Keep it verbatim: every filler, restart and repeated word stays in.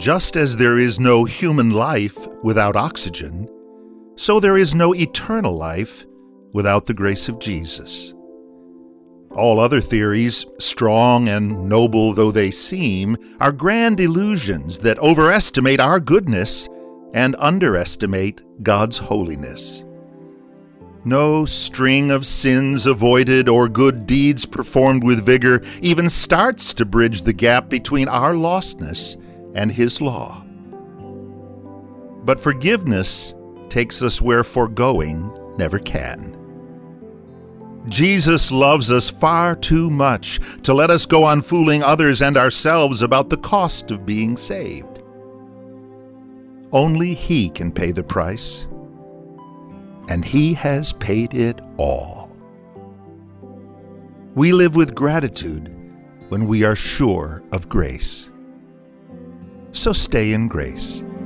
just as there is no human life without oxygen, so there is no eternal life without the grace of Jesus. All other theories, strong and noble though they seem, are grand illusions that overestimate our goodness and underestimate God's holiness. No string of sins avoided or good deeds performed with vigor even starts to bridge the gap between our lostness and His law. But forgiveness takes us where foregoing never can. Jesus loves us far too much to let us go on fooling others and ourselves about the cost of being saved. Only He can pay the price, and He has paid it all. We live with gratitude when we are sure of grace. So stay in grace.